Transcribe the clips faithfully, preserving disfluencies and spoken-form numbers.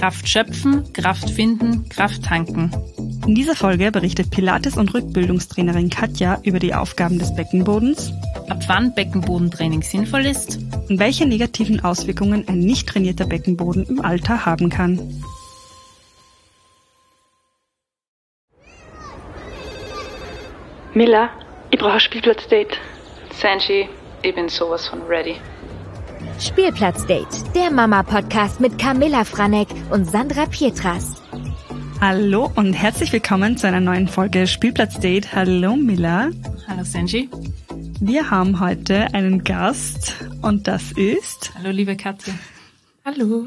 Kraft schöpfen, Kraft finden, Kraft tanken. In dieser Folge berichtet Pilates- und Rückbildungstrainerin Katja über die Aufgaben des Beckenbodens, Ab wann Beckenbodentraining sinnvoll ist und welche negativen Auswirkungen ein nicht trainierter Beckenboden im Alter haben kann. Mila, ich brauche ein Spielplatzdate. Sanji, ich bin sowas von ready. Spielplatzdate, der Mama-Podcast mit Camilla Franek und Sandra Pietras. Hallo und herzlich willkommen zu einer neuen Folge Spielplatzdate. Hallo Mila. Hallo Sanji. Wir haben heute einen Gast und das ist... Hallo liebe Katja. Hallo.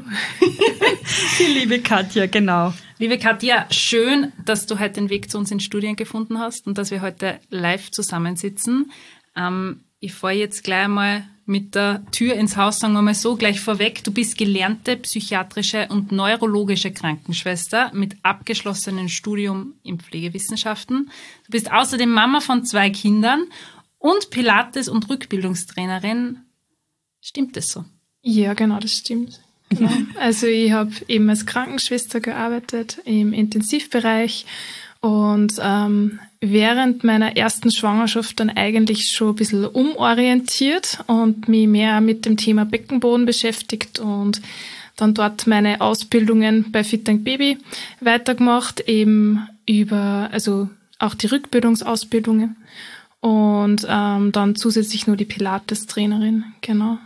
Die liebe Katja, genau. Liebe Katja, schön, dass du heute den Weg zu uns in Studien gefunden hast und dass wir heute live zusammensitzen. Ähm, ich fahre jetzt gleich mal mit der Tür ins Haus, sagen wir mal so, gleich vorweg. Du bist gelernte psychiatrische und neurologische Krankenschwester mit abgeschlossenem Studium in Pflegewissenschaften. Du bist außerdem Mama von zwei Kindern und Pilates- und Rückbildungstrainerin. Stimmt das so? Ja, genau, das stimmt. Genau. Also ich habe eben als Krankenschwester gearbeitet im Intensivbereich und ähm, während meiner ersten Schwangerschaft dann eigentlich schon ein bisschen umorientiert und mich mehr mit dem Thema Beckenboden beschäftigt und dann dort meine Ausbildungen bei Fit and Baby weitergemacht, eben über, also auch die Rückbildungsausbildungen und ähm, dann zusätzlich nur die Pilates-Trainerin, genau.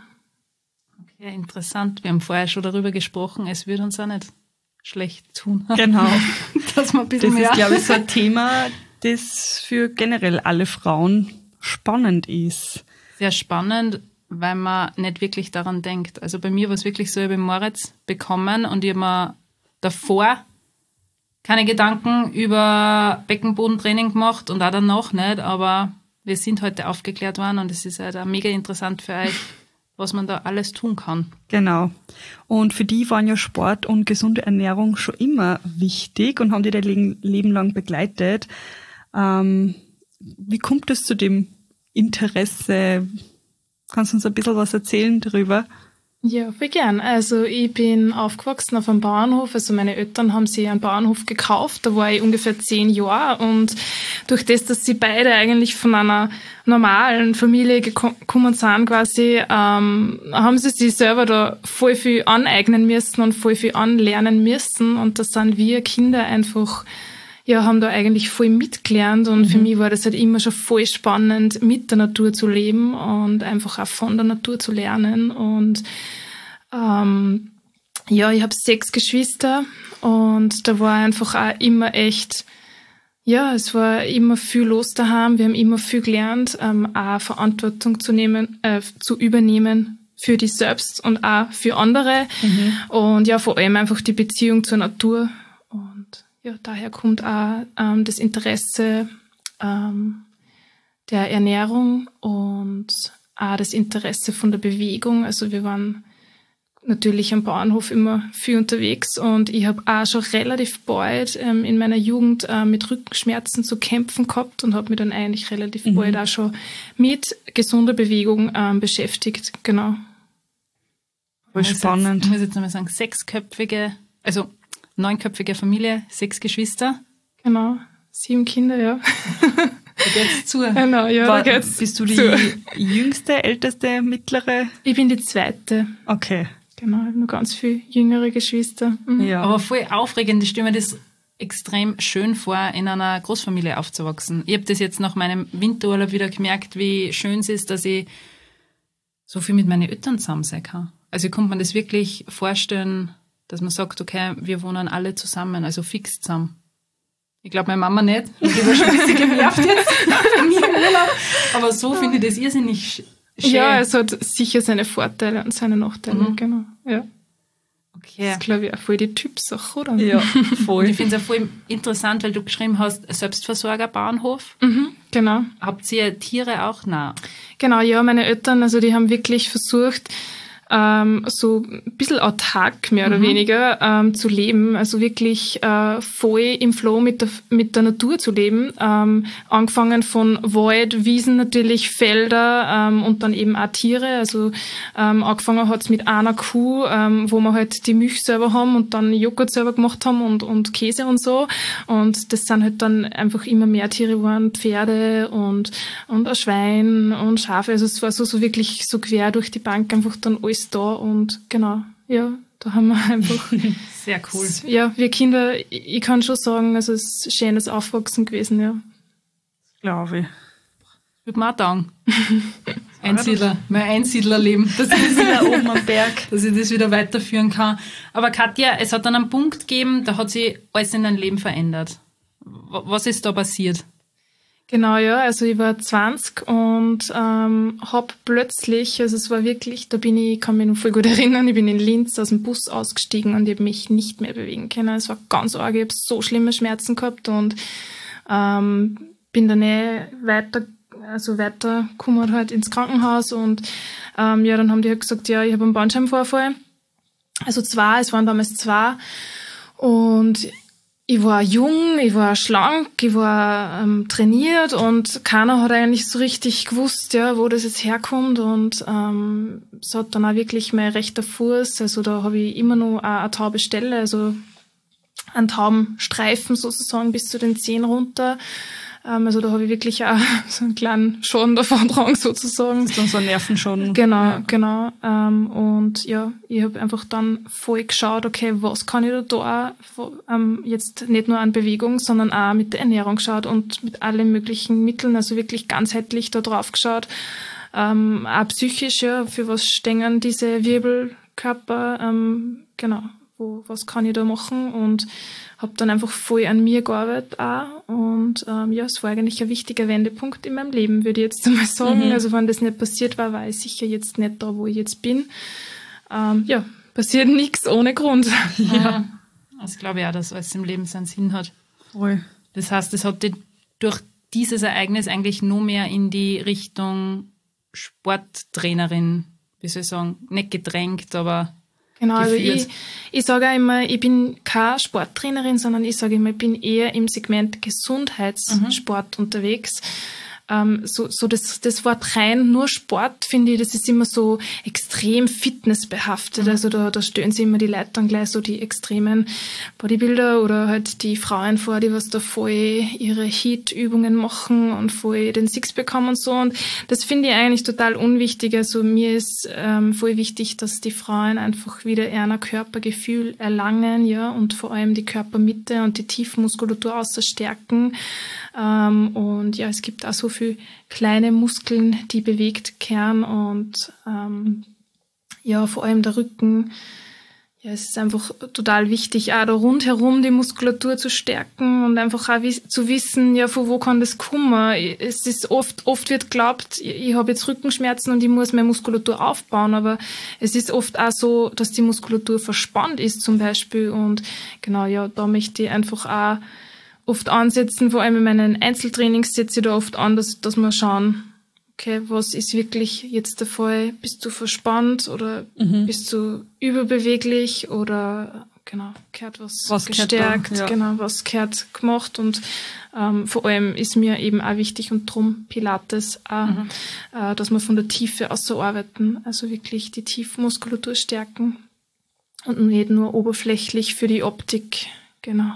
Ja, interessant. Wir haben vorher schon darüber gesprochen, es würde uns auch nicht schlecht tun. Genau. Dass man ein bisschen Das mehr ist, glaube ich, so ein Thema, das für generell alle Frauen spannend ist. Sehr spannend, weil man nicht wirklich daran denkt. Also bei mir war es wirklich so, ich habe Moritz bekommen und ich habe mir davor keine Gedanken über Beckenbodentraining gemacht und auch danach nicht, aber wir sind heute aufgeklärt worden und es ist halt auch mega interessant für euch, was man da alles tun kann. Genau. Und für die waren ja Sport und gesunde Ernährung schon immer wichtig und haben die dein Leben lang begleitet. Ähm, wie kommt es zu dem Interesse? Kannst du uns ein bisschen was erzählen darüber? Ja, voll gern. Also ich bin aufgewachsen auf einem Bauernhof. Also meine Eltern haben sich einen Bauernhof gekauft. Da war ich ungefähr zehn Jahre. Und durch das, dass sie beide eigentlich von einer normalen Familie gekommen sind quasi, ähm, haben sie sich selber da voll viel aneignen müssen und voll viel anlernen müssen. Und da sind wir Kinder einfach, ja, haben da eigentlich voll mitgelernt. Und mhm. für mich war das halt immer schon voll spannend, mit der Natur zu leben und einfach auch von der Natur zu lernen. Und ähm, ja, ich habe sechs Geschwister und da war einfach auch immer echt, ja, es war immer viel los daheim. Wir haben immer viel gelernt, ähm, auch Verantwortung zu nehmen, äh, zu übernehmen für dich selbst und auch für andere. Mhm. Und ja, vor allem einfach die Beziehung zur Natur. Und ja, daher kommt auch ähm, das Interesse ähm, der Ernährung und auch das Interesse von der Bewegung. Also wir waren natürlich am Bauernhof immer viel unterwegs und ich habe auch schon relativ bald ähm, in meiner Jugend äh, mit Rückenschmerzen zu kämpfen gehabt und habe mich dann eigentlich relativ mhm. bald auch schon mit gesunder Bewegung ähm, beschäftigt. Genau. Voll spannend. Ich muss jetzt nochmal sagen, sechsköpfige, also neunköpfige Familie, sechs Geschwister. Genau, sieben Kinder, ja. Da geht's zu. Genau, ja, War, da geht's Bist du die zu. jüngste, älteste, mittlere? Ich bin die zweite. Okay. Genau, ich habe noch ganz viele jüngere Geschwister. Mhm. Ja. Aber voll aufregend, ich stelle mir das extrem schön vor, in einer Großfamilie aufzuwachsen. Ich habe das jetzt nach meinem Winterurlaub wieder gemerkt, wie schön es ist, dass ich so viel mit meinen Eltern zusammen sein kann. Also ich konnte mir das wirklich vorstellen, dass man sagt, okay, wir wohnen alle zusammen, also fix zusammen. Ich glaube, meine Mama nicht. Ich war schon ein bisschen genervt jetzt von mir im Urlaub. Aber so finde ich das irrsinnig schön. Ja, es hat sicher seine Vorteile und seine Nachteile, mhm. genau. Ja. Okay. Das ist, glaube ich, auch voll die Typsache, oder? Ja, voll. Und ich finde es auch voll interessant, weil du geschrieben hast, Selbstversorger, Bauernhof. Mhm, genau. Habt ihr Tiere auch? Nein. Genau, ja, meine Eltern, also die haben wirklich versucht, ähm, so ein bisschen autark, mehr oder Mhm. weniger, ähm, zu leben. Also wirklich äh, voll im Flow mit der, mit der Natur zu leben. Ähm, angefangen von Wald, Wiesen natürlich, Felder ähm, und dann eben auch Tiere. Also ähm, angefangen hat's mit einer Kuh, ähm, wo wir halt die Milch selber haben und dann Joghurt selber gemacht haben und, und Käse und so. Und das sind halt dann einfach immer mehr Tiere geworden, Pferde und, und ein Schwein und Schafe. Also es war so, so wirklich so quer durch die Bank einfach dann alles da und genau, ja, da haben wir einfach, Sehr cool. ja, wir Kinder, ich, ich kann schon sagen, also es ist ein schönes Aufwachsen gewesen, ja. Glaube ich. Würde man auch sagen. Einsiedler, mein Einsiedlerleben, dass ich, das wieder oben am Berg, dass ich das wieder weiterführen kann. Aber Katja, es hat dann einen Punkt gegeben, da hat sich alles in deinem Leben verändert. W- Was ist da passiert? Genau, ja, also ich war zwanzig und ähm, hab plötzlich, also es war wirklich, da bin ich, ich kann mich noch voll gut erinnern, ich bin in Linz aus dem Bus ausgestiegen und ich habe mich nicht mehr bewegen können. Es war ganz arg, ich habe so schlimme Schmerzen gehabt und ähm, bin dann eh weiter, also weiter gekommen halt ins Krankenhaus und ähm, ja, dann haben die halt gesagt, ja, ich habe einen Bandscheibenvorfall. Also zwei, es waren damals zwei und ich war jung, ich war schlank, ich war ähm, trainiert und keiner hat eigentlich so richtig gewusst, ja, wo das jetzt herkommt und ähm, es hat dann auch wirklich mein rechter Fuß, also da habe ich immer noch eine, eine taube Stelle, also einen tauben Streifen sozusagen bis zu den Zehen runter. Ähm, also da habe ich wirklich auch so einen kleinen Schaden davon dran sozusagen. Das ist dann so ein Nervenschaden. Genau, Ja. genau. Ähm, und ja, ich habe einfach dann voll geschaut, okay, was kann ich da da auch, ähm, jetzt nicht nur an Bewegung, sondern auch mit der Ernährung geschaut und mit allen möglichen Mitteln, also wirklich ganzheitlich da drauf geschaut. Ähm, auch psychisch, ja, für was stehen diese Wirbelkörper, ähm, genau, wo, was kann ich da machen und habe dann einfach voll an mir gearbeitet auch und ähm, ja, es war eigentlich ein wichtiger Wendepunkt in meinem Leben, würde ich jetzt einmal sagen. Mhm. Also wenn das nicht passiert war, war ich sicher jetzt nicht da, wo ich jetzt bin. Ähm, ja, passiert nichts ohne Grund. Ja. Das glaube ich auch, dass alles im Leben seinen Sinn hat. Voll. Das heißt, es hat dich durch dieses Ereignis eigentlich nur mehr in die Richtung Sporttrainerin, wie soll ich sagen, nicht gedrängt, aber Genau, also geführt. ich, ich sage auch immer, ich bin keine Sporttrainerin, sondern ich sage immer, ich bin eher im Segment Gesundheitssport unterwegs. Ähm, so, so das, das Wort rein nur Sport, finde ich, das ist immer so extrem fitnessbehaftet. Also da, da stellen sich immer die Leute dann gleich so die extremen Bodybuilder oder halt die Frauen vor, die was da voll ihre Heat-Übungen machen und voll den Sixpack haben und so. Und das finde ich eigentlich total unwichtig. Also mir ist ähm, voll wichtig, dass die Frauen einfach wieder eher ein Körpergefühl erlangen, ja, und vor allem die Körpermitte und die Tiefmuskulatur außerstärken. Ähm, und ja, es gibt auch so viele kleine Muskeln, die bewegt werden und ähm, ja, vor allem der Rücken. Ja, es ist einfach total wichtig, auch da rundherum die Muskulatur zu stärken und einfach auch wiss- zu wissen, ja, von wo kann das kommen. Es ist oft, oft wird geglaubt, ich, ich habe jetzt Rückenschmerzen und ich muss meine Muskulatur aufbauen, aber es ist oft auch so, dass die Muskulatur verspannt ist zum Beispiel und genau, ja, da möchte ich einfach auch oft ansetzen, vor allem in meinen Einzeltrainings setze ich da oft an, dass, dass wir schauen, okay, was ist wirklich jetzt der Fall? Bist du verspannt oder Mhm. bist du überbeweglich oder genau, gehört was, Was gehört gestärkt, da, ja. genau, was gehört gemacht und ähm, vor allem ist mir eben auch wichtig und drum Pilates auch, Mhm. äh, dass wir von der Tiefe aus so arbeiten, also wirklich die Tiefmuskulatur stärken und nicht nur oberflächlich für die Optik, genau.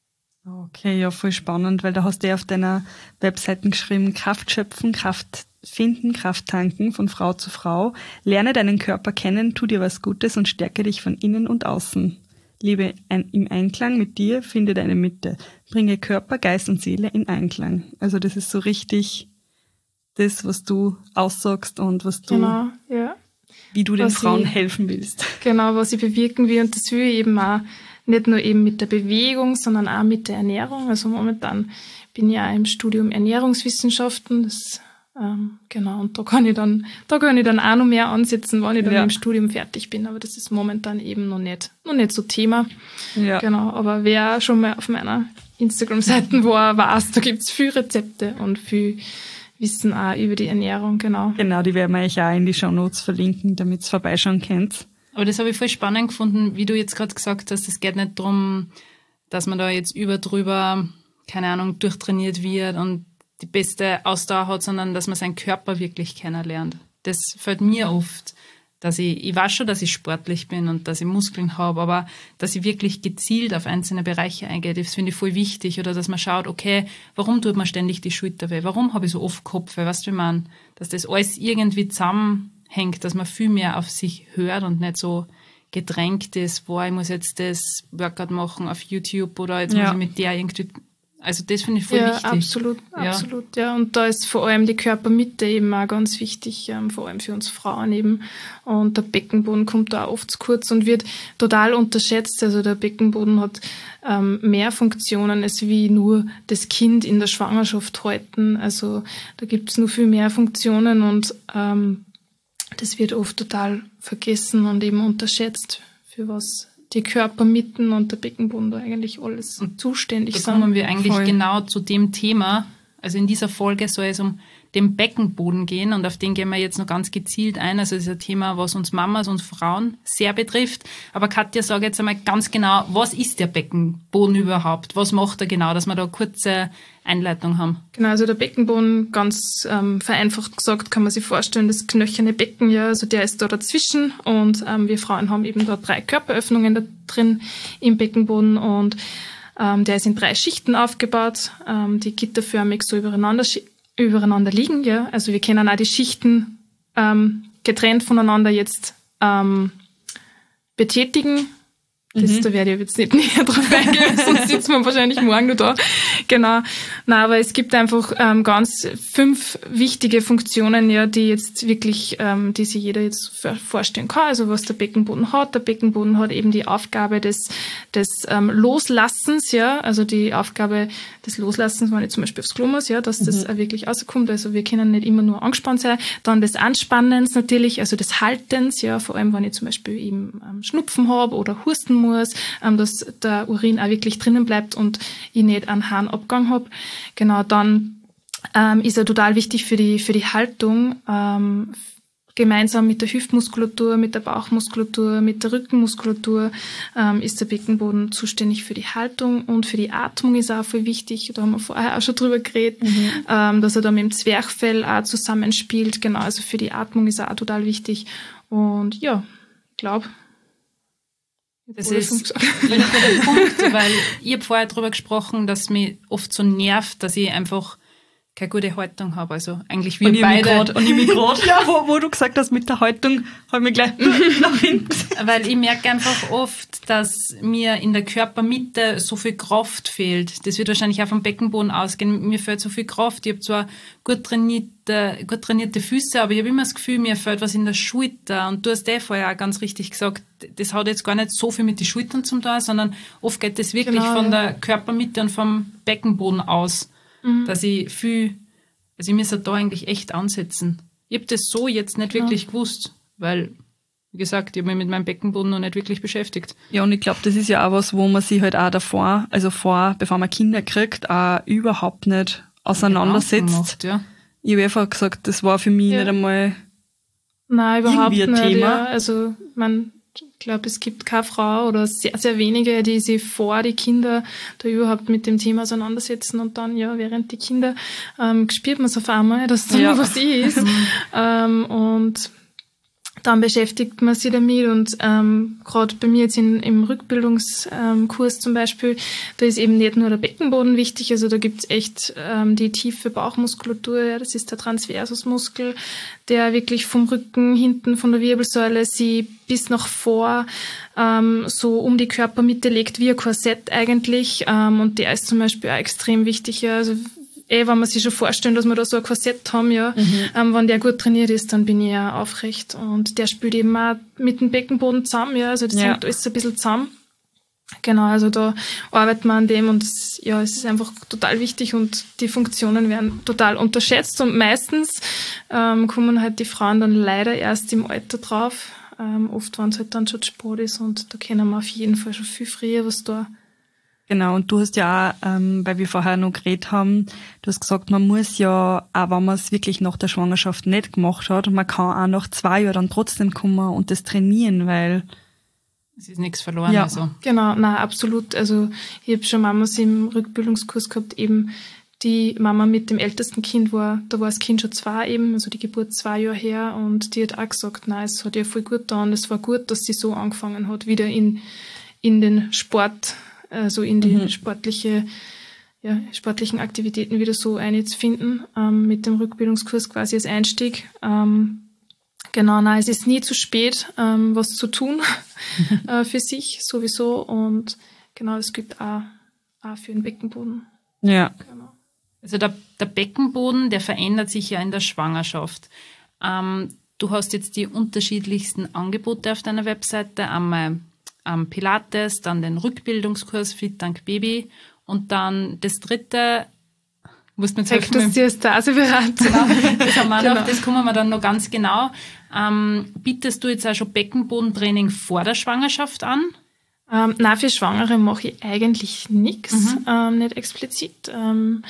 Okay, ja, voll spannend, weil da hast du ja auf deiner Webseite geschrieben, Kraft schöpfen, Kraft finden, Kraft tanken, von Frau zu Frau. Lerne deinen Körper kennen, tu dir was Gutes und stärke dich von innen und außen. Lebe ein, im Einklang mit dir, finde deine Mitte. Bringe Körper, Geist und Seele in Einklang. Also das ist so richtig das, was du aussagst und was du, Genau, ja. wie du den Was Frauen ich- helfen willst. Genau, was ich bewirken will. Und das will ich eben auch nicht nur eben mit der Bewegung, sondern auch mit der Ernährung. Also momentan bin ich ja im Studium Ernährungswissenschaften. Das, ähm, genau, und da kann ich dann, da kann ich dann auch noch mehr ansetzen, wenn ich dann Ja. im Studium fertig bin. Aber das ist momentan eben noch nicht, noch nicht so Thema. Ja. Genau, aber wer schon mal auf meiner Instagram-Seite war, weiß, da gibt's viel Rezepte und viel, Wissen auch über die Ernährung, genau. Genau, die werden wir euch auch in die Shownotes verlinken, damit ihr vorbeischauen könnt. Aber das habe ich voll spannend gefunden, wie du jetzt gerade gesagt hast, es geht nicht darum, dass man da jetzt über drüber, keine Ahnung, durchtrainiert wird und die beste Ausdauer hat, sondern dass man seinen Körper wirklich kennenlernt. Das fällt mir oft, dass ich, ich weiß schon, dass ich sportlich bin und dass ich Muskeln habe, aber dass ich wirklich gezielt auf einzelne Bereiche eingehe, das finde ich voll wichtig. Oder dass man schaut, okay, warum tut man ständig die Schulter weh? Warum habe ich so oft Kopfweh? Weißt du, wie man, dass das alles irgendwie zusammenhängt, dass man viel mehr auf sich hört und nicht so gedrängt ist, boah, ich muss jetzt das Workout machen auf YouTube oder jetzt Ja. muss ich mit der irgendwie. Also das finde ich voll Ja, wichtig. absolut, Ja. absolut, ja. Und da ist vor allem die Körpermitte eben auch ganz wichtig, ähm, vor allem für uns Frauen eben. Und der Beckenboden kommt da auch oft zu kurz und wird total unterschätzt. Also der Beckenboden hat ähm, mehr Funktionen als wie nur das Kind in der Schwangerschaft halten. Also da gibt es nur viel mehr Funktionen und ähm, das wird oft total vergessen und eben unterschätzt, für was die Körpermitten und der Beckenboden da eigentlich alles Und zuständig Da sind. kommen wir eigentlich Voll. genau zu dem Thema. Also in dieser Folge soll es um den Beckenboden gehen und auf den gehen wir jetzt noch ganz gezielt ein. Also das ist ein Thema, was uns Mamas und Frauen sehr betrifft. Aber Katja, sag jetzt einmal ganz genau, was ist der Beckenboden überhaupt? Was macht er genau, dass wir da eine kurze Einleitung haben? Genau, also der Beckenboden, ganz ähm, vereinfacht gesagt, kann man sich vorstellen, das knöcherne Becken, ja, also der ist da dazwischen und ähm, wir Frauen haben eben da drei Körperöffnungen da drin im Beckenboden und ähm, der ist in drei Schichten aufgebaut, ähm, die gitterförmig so übereinander, schi- übereinander liegen, ja, also wir können auch die Schichten ähm, getrennt voneinander jetzt ähm, betätigen. Das, Mhm. Da werde ich jetzt nicht näher drauf eingehen, sonst sitzen wir wahrscheinlich morgen noch da. Genau. Nein, aber es gibt einfach ähm, ganz fünf wichtige Funktionen, ja, die jetzt wirklich, ähm, die sich jeder jetzt vor- vorstellen kann. Also was der Beckenboden hat. Der Beckenboden hat eben die Aufgabe des, des ähm, Loslassens, ja, also die Aufgabe des Loslassens, wenn ich zum Beispiel aufs Klo muss, ja, dass das auch wirklich rauskommt. Also wir können nicht immer nur angespannt sein. Dann des Anspannens natürlich, also des Haltens, ja, vor allem wenn ich zum Beispiel eben ähm, Schnupfen habe oder husten muss, ähm, dass der Urin auch wirklich drinnen bleibt und ich nicht einen Harnabgang habe. Genau, dann ähm, ist er total wichtig für die für die Haltung, ähm, gemeinsam mit der Hüftmuskulatur, mit der Bauchmuskulatur, mit der Rückenmuskulatur ähm, ist der Beckenboden zuständig für die Haltung und für die Atmung ist er auch voll wichtig. Da haben wir vorher auch schon drüber geredet, mhm. ähm, dass er da mit dem Zwerchfell auch zusammenspielt. Genau, also für die Atmung ist er auch total wichtig. Und ja, ich glaube, Das ist ein guter Punkt, weil ich habe vorher darüber gesprochen, dass mich oft so nervt, dass ich einfach keine gute Haltung habe. Also eigentlich wir und beide. Grad, und ich mich gerade, ja, wo, wo du gesagt hast, mit der Haltung, habe ich mich gleich nach hinten. Weil ich merke einfach oft, dass mir in der Körpermitte so viel Kraft fehlt. Das wird wahrscheinlich auch vom Beckenboden ausgehen. Mir fehlt so viel Kraft. Ich habe zwar gut trainierte, gut trainierte Füße, aber ich habe immer das Gefühl, mir fehlt was in der Schulter. Und du hast eh vorher auch ganz richtig gesagt, das hat jetzt gar nicht so viel mit den Schultern zu tun, sondern oft geht das wirklich Genau, von ja. der Körpermitte und vom Beckenboden aus, mhm. dass ich viel, also ich muss da eigentlich echt ansetzen. Ich habe das so jetzt nicht wirklich ja. gewusst, weil, wie gesagt, ich habe mich mit meinem Beckenboden noch nicht wirklich beschäftigt. Ja, und ich glaube, das ist ja auch was, wo man sich halt auch davor, also vor, bevor man Kinder kriegt, auch überhaupt nicht auseinandersetzt. Macht, ja. Ich habe einfach gesagt, das war für mich ja. nicht einmal Nein, überhaupt irgendwie ein nicht. Thema. Ja. Also man, ich glaube, es gibt keine Frau oder sehr, sehr wenige, die sich vor die Kinder da überhaupt mit dem Thema auseinandersetzen und dann, ja, während die Kinder ähm, spürt man es auf einmal, dass da ja. was ist. ähm, und dann beschäftigt man sich damit und ähm, gerade bei mir jetzt in, im Rückbildungskurs ähm, zum Beispiel, da ist eben nicht nur der Beckenboden wichtig, also da gibt's echt ähm, die tiefe Bauchmuskulatur, ja, das ist der Transversusmuskel, der wirklich vom Rücken, hinten von der Wirbelsäule sie bis nach vor ähm, so um die Körpermitte legt, wie ein Korsett eigentlich, ähm, und der ist zum Beispiel auch extrem wichtig, ja, also eh, wenn man sich schon vorstellen, dass wir da so ein Korsett haben, ja, mhm. ähm, wenn der gut trainiert ist, dann bin ich ja aufrecht. Und der spielt eben auch mit dem Beckenboden zusammen, ja, also das ja. hängt alles ein bisschen zusammen. Genau, also da arbeitet man an dem und das, ja, es ist einfach total wichtig und die Funktionen werden total unterschätzt und meistens ähm, kommen halt die Frauen dann leider erst im Alter drauf, ähm, oft wenn es halt dann schon Sport ist und da können wir auf jeden Fall schon viel früher was da Genau, und du hast ja auch, ähm, weil wir vorher noch geredet haben, du hast gesagt, man muss ja, auch wenn man es wirklich nach der Schwangerschaft nicht gemacht hat, man kann auch nach zwei Jahren dann trotzdem kommen und das trainieren, weil es ist nichts verloren. Ja. Also. Genau, na absolut. Also ich habe schon Mamas im Rückbildungskurs gehabt, eben die Mama mit dem ältesten Kind war, da war das Kind schon zwei eben, also die Geburt zwei Jahre her, und die hat auch gesagt, nein, es hat ihr voll gut getan, es war gut, dass sie so angefangen hat, wieder in, in den Sport, also in die mhm. sportliche, ja, sportlichen Aktivitäten wieder so einzufinden, ähm, mit dem Rückbildungskurs quasi als Einstieg. Ähm, genau, nein, es ist nie zu spät, ähm, was zu tun äh, für sich sowieso, und genau, es gibt auch, auch für den Beckenboden. Ja. Genau. Also der, der Beckenboden, der verändert sich ja in der Schwangerschaft. Ähm, du hast jetzt die unterschiedlichsten Angebote auf deiner Webseite. Einmal ähm, Pilates, dann den Rückbildungskurs Fit Dank Baby und dann das dritte, musst du mir jetzt helfen. Diastase-Beratung. Genau, das haben wir Genau. noch, das kommen wir dann noch ganz genau. Ähm, bietest du jetzt auch schon Beckenbodentraining vor der Schwangerschaft an? Ähm, nein, für Schwangere mache ich eigentlich nichts, Mhm. ähm, nicht explizit. Ähm,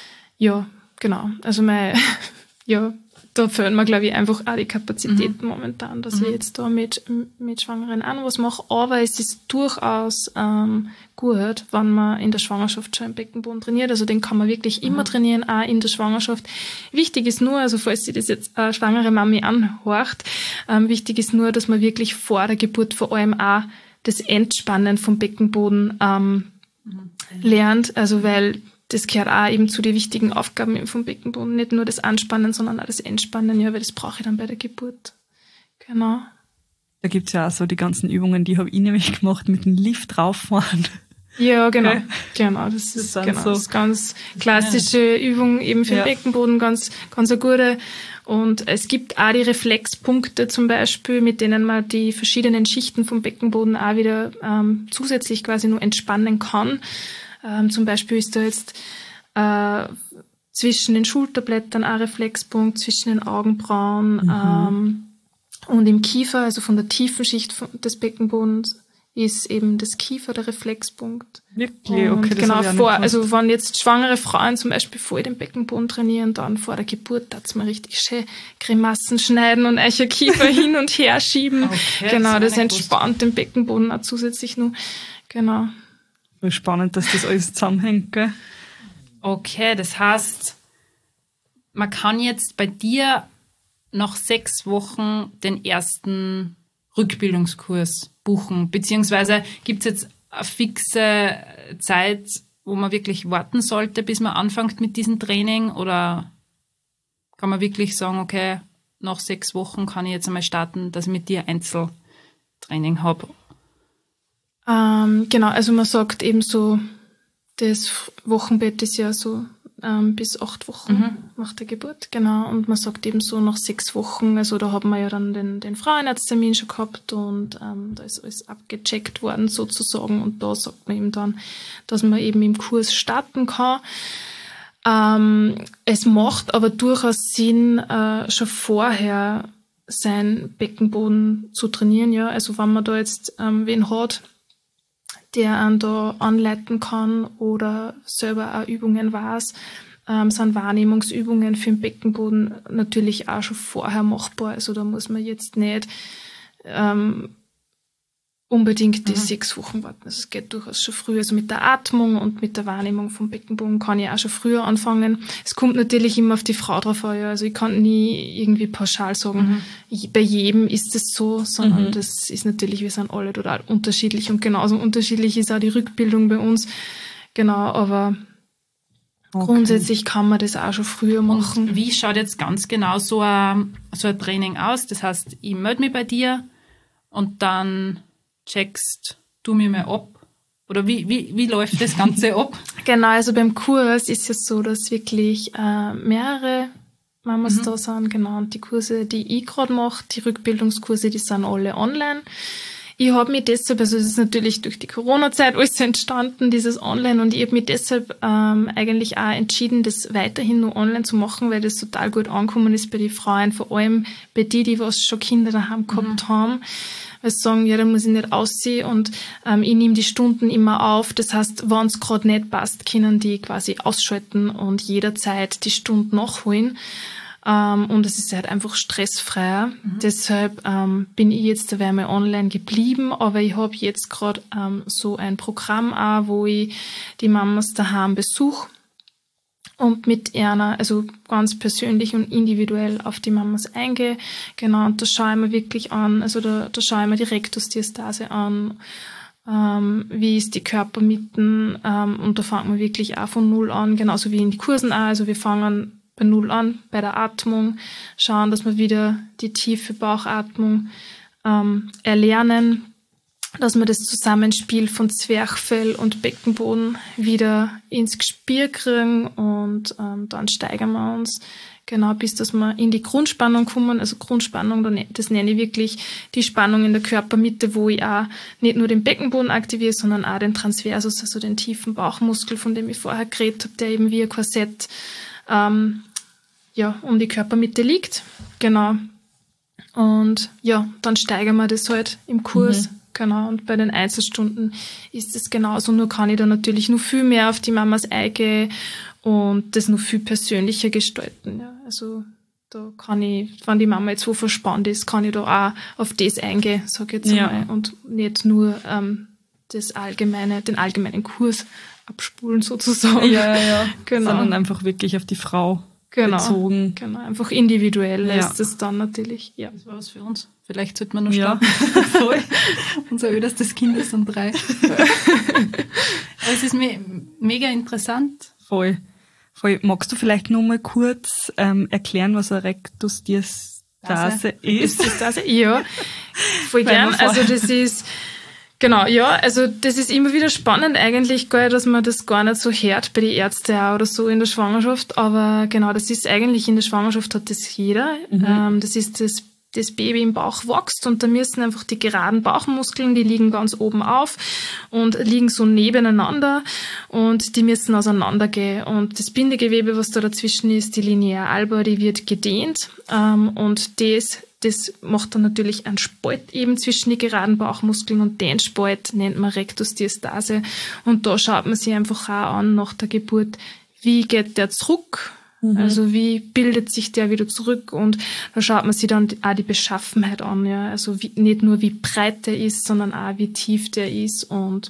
ja, genau. Also mein, ja, da fehlen mir, glaube ich, einfach auch die Kapazitäten mhm. momentan, dass Mhm. ich jetzt da mit, mit Schwangeren auch noch was mache. Aber es ist durchaus ähm, gut, wenn man in der Schwangerschaft schon im Beckenboden trainiert. Also den kann man wirklich Mhm. immer trainieren, auch in der Schwangerschaft. Wichtig ist nur, also falls sie das jetzt äh, schwangere Mami anhorcht, ähm, wichtig ist nur, dass man wirklich vor der Geburt vor allem auch das Entspannen vom Beckenboden ähm, mhm. lernt, also weil das gehört auch eben zu den wichtigen Aufgaben vom Beckenboden, nicht nur das Anspannen, sondern auch das Entspannen, ja, weil das brauche ich dann bei der Geburt. Genau. Da gibt's ja auch so die ganzen Übungen, die habe ich nämlich gemacht, mit dem Lift rauffahren. Ja, genau. Okay. Genau, das, Das ist sind genau, so- das ist ganz klassische Übung eben für Ja. den Beckenboden, ganz, ganz eine gute. Und es gibt auch die Reflexpunkte zum Beispiel, mit denen man die verschiedenen Schichten vom Beckenboden auch wieder ähm, zusätzlich quasi nur entspannen kann. Ähm, zum Beispiel ist da jetzt äh, zwischen den Schulterblättern ein Reflexpunkt, zwischen den Augenbrauen Mhm. ähm, und im Kiefer, also von der tiefen Schicht von- des Beckenbodens, ist eben das Kiefer der Reflexpunkt. Wirklich? Und Okay, das genau hab ich auch nicht vor, gewusst. also wenn jetzt schwangere Frauen zum Beispiel vor den Beckenboden trainieren, dann vor der Geburt, da man richtig schön Grimassen schneiden und euch Kiefer hin und her schieben. Okay, Genau, das das hab ich nicht entspannt den Beckenboden auch zusätzlich noch. Genau. Voll spannend, dass das alles zusammenhängt, gell? Okay, das heißt, man kann jetzt bei dir nach sechs Wochen den ersten Rückbildungskurs buchen, beziehungsweise gibt es jetzt eine fixe Zeit, wo man wirklich warten sollte, bis man anfängt mit diesem Training, oder kann man wirklich sagen, okay, nach sechs Wochen kann ich jetzt einmal starten, dass ich mit dir Einzeltraining habe? Ähm, genau, also man sagt eben so, das Wochenbett ist ja so ähm, bis acht Wochen Mhm. nach der Geburt, genau. Und man sagt eben so nach sechs Wochen, also da haben wir ja dann den, den Frauenarzttermin schon gehabt, und ähm, da ist alles abgecheckt worden sozusagen, und da sagt man eben dann, dass man eben im Kurs starten kann. Ähm, es macht aber durchaus Sinn, äh, schon vorher seinen Beckenboden zu trainieren, ja. Also wenn man da jetzt ähm, wen hat, der einen da anleiten kann oder selber auch Übungen weiß, ähm, sind Wahrnehmungsübungen für den Beckenboden natürlich auch schon vorher machbar. Also da muss man jetzt nicht ähm, unbedingt die Mhm. sechs Wochen warten. Also es geht durchaus schon früher. Also mit der Atmung und mit der Wahrnehmung vom Beckenboden kann ich auch schon früher anfangen. Es kommt natürlich immer auf die Frau drauf an. Ja. Also ich kann nie irgendwie pauschal sagen, je- bei jedem ist es so, sondern Mhm. das ist natürlich, wir sind alle total unterschiedlich, und genauso unterschiedlich ist auch die Rückbildung bei uns. Genau, aber Okay. grundsätzlich kann man das auch schon früher machen. Und wie schaut jetzt ganz genau so ein, so ein Training aus? Das heißt, ich melde mich bei dir und dann checkst du mir mal ab? Oder wie, wie, wie läuft das Ganze ab? Genau, also beim Kurs ist es so, dass wirklich äh, mehrere Mamas Mhm. da sind, genau, und die Kurse, die ich gerade mache, die Rückbildungskurse, die sind alle online. Ich habe mich deshalb, also das ist natürlich durch die Corona-Zeit alles entstanden, dieses Online, und ich habe mich deshalb ähm, eigentlich auch entschieden, das weiterhin nur online zu machen, weil das total gut angekommen ist bei den Frauen, vor allem bei die, die was schon Kinder daheim gehabt haben, weil sie sagen, ja, dann muss ich nicht aussehen und ähm, ich nehme die Stunden immer auf. Das heißt, wenn es gerade nicht passt, können die quasi ausschalten und jederzeit die Stunden nachholen. Ähm, und es ist halt einfach stressfreier. Mhm. Deshalb ähm, bin ich jetzt dabei mal online geblieben, aber ich habe jetzt gerade ähm, so ein Programm auch, wo ich die Mamas daheim besuche und mit einer, also ganz persönlich und individuell auf die Mamas eingehe. Genau, und da schaue ich mir wirklich an, also da, da schaue ich mir die Rektusdiastase an, ähm, wie ist die Körpermitten, ähm, und da fangen wir wirklich auch von Null an, genauso wie in die Kursen auch. Also wir fangen bei Null an, bei der Atmung, schauen, dass wir wieder die tiefe Bauchatmung ähm, erlernen, dass wir das Zusammenspiel von Zwerchfell und Beckenboden wieder ins Gespür kriegen und ähm, dann steigern wir uns genau, bis dass wir in die Grundspannung kommen. Also Grundspannung, das nenne ich wirklich die Spannung in der Körpermitte, wo ich auch nicht nur den Beckenboden aktiviere, sondern auch den Transversus, also den tiefen Bauchmuskel, von dem ich vorher geredet habe, der eben wie ein Korsett ähm, ja, um die Körpermitte liegt. Genau. Und ja, dann steigern wir das halt im Kurs. Mhm. Genau, und bei den Einzelstunden ist es genauso, nur kann ich da natürlich noch viel mehr auf die Mamas eingehen und das noch viel persönlicher gestalten. Ja. Also da kann ich, wenn die Mama jetzt so verspannt ist, kann ich da auch auf das eingehen, sag ich jetzt ja. einmal, und nicht nur ähm, das allgemeine, den allgemeinen Kurs abspulen sozusagen. Ja, ja, genau. Sondern einfach wirklich auf die Frau genau. bezogen. Genau, einfach individuell ja. ist es dann natürlich. Ja. Das war was für uns. Vielleicht sollte man noch ja. starten. Voll. Unser öderstes Kind ist um drei. Aber es ist me- mega interessant. Voll. Voll. Magst du vielleicht nur mal kurz ähm, erklären, was eine Rektusdiastase ist? Rektusdiastase? Ja, voll gern. Also das ist, genau, ja, also das ist immer wieder spannend eigentlich, gell, dass man das gar nicht so hört bei den Ärzten auch oder so in der Schwangerschaft, aber genau, das ist eigentlich, in der Schwangerschaft hat das jeder. Mhm. Ähm, das ist das das Baby im Bauch wächst und da müssen einfach die geraden Bauchmuskeln, die liegen ganz oben auf und liegen so nebeneinander und die müssen auseinandergehen. Und das Bindegewebe, was da dazwischen ist, die Linea alba, die wird gedehnt ähm, und das, das macht dann natürlich einen Spalt eben zwischen die geraden Bauchmuskeln und den Spalt nennt man Rektusdiastase. Und da schaut man sich einfach auch an nach der Geburt, wie geht der zurück? Also wie bildet sich der wieder zurück, und da schaut man sich dann auch die Beschaffenheit an, ja, also wie, nicht nur wie breit der ist, sondern auch wie tief der ist und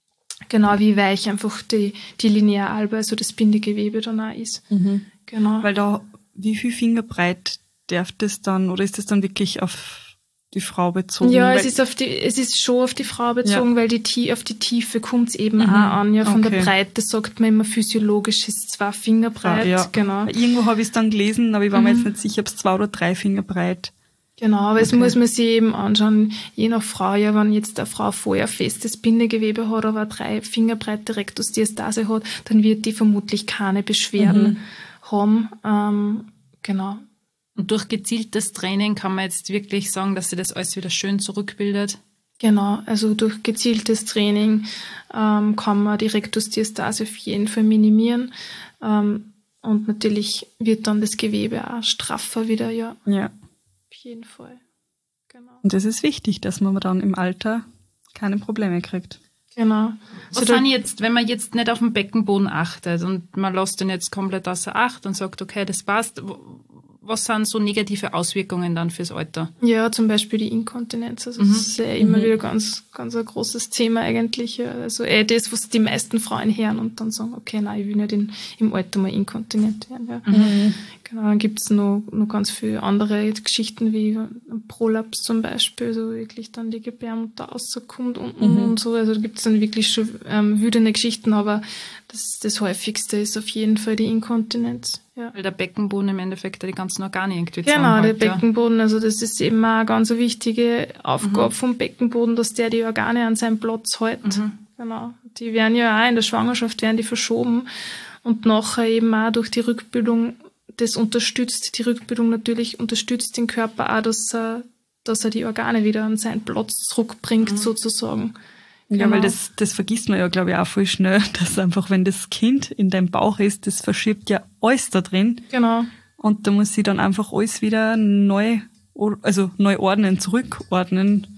genau wie weich einfach die, die Linea alba, also das Bindegewebe dann auch ist. Mhm. Genau. Weil da, wie viel Fingerbreit darf das dann, oder ist das dann wirklich auf die Frau bezogen? Ja, es ist auf die, es ist schon auf die Frau bezogen, ja. weil die, auf die Tiefe kommt es eben mhm. auch an. Ja, von okay. der Breite sagt man immer, physiologisch ist zwei Finger breit. Ja, ja. Genau. Irgendwo habe ich es dann gelesen, aber ich war mhm. mir jetzt nicht sicher, ob es zwei oder drei Finger breit. Genau, aber okay. es muss man sich eben anschauen, je nach Frau, ja, wenn jetzt eine Frau vorher festes Bindegewebe hat, aber drei Finger breite Rektusdiastase hat, dann wird die vermutlich keine Beschwerden mhm. haben. Ähm, genau. Und durch gezieltes Training kann man jetzt wirklich sagen, dass sich das alles wieder schön zurückbildet? Genau, also durch gezieltes Training ähm, kann man die Rektusdiastase auf jeden Fall minimieren. Ähm, und natürlich wird dann das Gewebe auch straffer wieder, ja. Ja. Auf jeden Fall. Genau. Und das ist wichtig, dass man dann im Alter keine Probleme kriegt. Genau. Was also sind jetzt, wenn man jetzt nicht auf den Beckenboden achtet und man lässt den jetzt komplett außer Acht und sagt, okay, das passt, was sind so negative Auswirkungen dann fürs Alter? Ja, zum Beispiel die Inkontinenz. Also mhm. das ist ja immer mhm. wieder ganz, ganz ein großes Thema eigentlich. Also eh das, was die meisten Frauen hören und dann sagen, okay, nein, ich will nicht in, im Alter mal inkontinent werden. Ja. Mhm. Genau, dann gibt's noch, noch ganz viele andere Geschichten wie Prolaps zum Beispiel, so wirklich dann die Gebärmutter rauskommt und, mhm. und so. Also da gibt's dann wirklich schon ähm, wütende Geschichten, aber das, das häufigste ist auf jeden Fall die Inkontinenz. Ja. Weil der Beckenboden im Endeffekt die ganzen Organe irgendwie Genau, der Beckenboden, also das ist eben auch eine ganz wichtige Aufgabe mhm. vom Beckenboden, dass der die Organe an seinen Platz hält. Mhm. Genau. Die werden ja auch in der Schwangerschaft werden die verschoben und nachher eben auch durch die Rückbildung, das unterstützt, die Rückbildung natürlich unterstützt den Körper auch, dass er, dass er die Organe wieder an seinen Platz zurückbringt, mhm. sozusagen. Ja, genau. Weil das, das vergisst man ja, glaube ich, auch voll schnell, dass einfach, wenn das Kind in deinem Bauch ist, das verschiebt ja alles da drin. Genau. Und da muss sie dann einfach alles wieder neu, also neu ordnen, zurückordnen,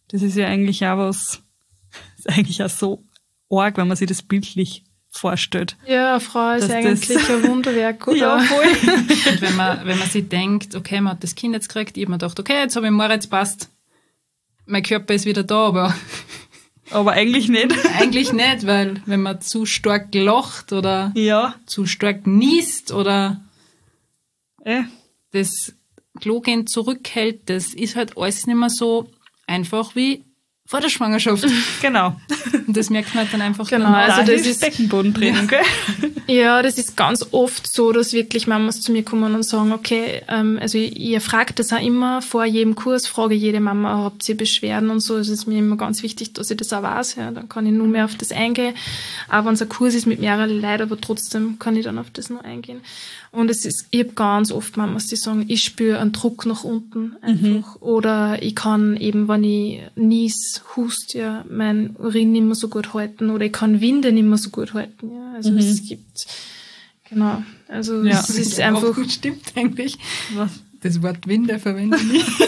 Das ist ja eigentlich auch was, ist eigentlich auch so arg, wenn man sich das bildlich vorstellt. Ja, eine Frau ist Dass eigentlich das- ein Wunderwerk, oder? Ja, voll. Und wenn man, wenn man sich denkt, okay, man hat das Kind jetzt gekriegt, ich hab mir gedacht, okay, jetzt habe ich Moritz, passt, mein Körper ist wieder da, aber Aber eigentlich nicht. eigentlich nicht, weil wenn man zu stark lacht oder Ja. zu stark niest oder Eh. das Klogehen zurückhält, das ist halt alles nicht mehr so einfach wie vor der Schwangerschaft. Genau. Und das merkt man halt dann einfach Genau, dann. also Da das hilft ist- Beckenbodentraining, gell? Ja, das ist ganz oft so, dass wirklich Mamas zu mir kommen und sagen, okay, ähm, also ihr fragt das auch immer vor jedem Kurs, frage jede Mama, habt ihr Beschwerden und so. Es ist mir immer ganz wichtig, dass ich das auch weiß. Ja, dann kann ich nur mehr auf das eingehen. Auch wenn es ein Kurs ist mit mehreren Leuten, aber trotzdem kann ich dann auf das nur eingehen. Und es ist, ich habe ganz oft Mamas, die sagen, ich spüre einen Druck nach unten einfach. Oder ich kann eben, wenn ich nies, hust, ja, mein Urin nicht mehr so gut halten. Oder ich kann Winde nicht mehr so gut halten. Ja. Also es gibt, genau, also Ja. es ist Ja, einfach, gut, stimmt eigentlich. Was? Das Wort Winde verwende ich nicht.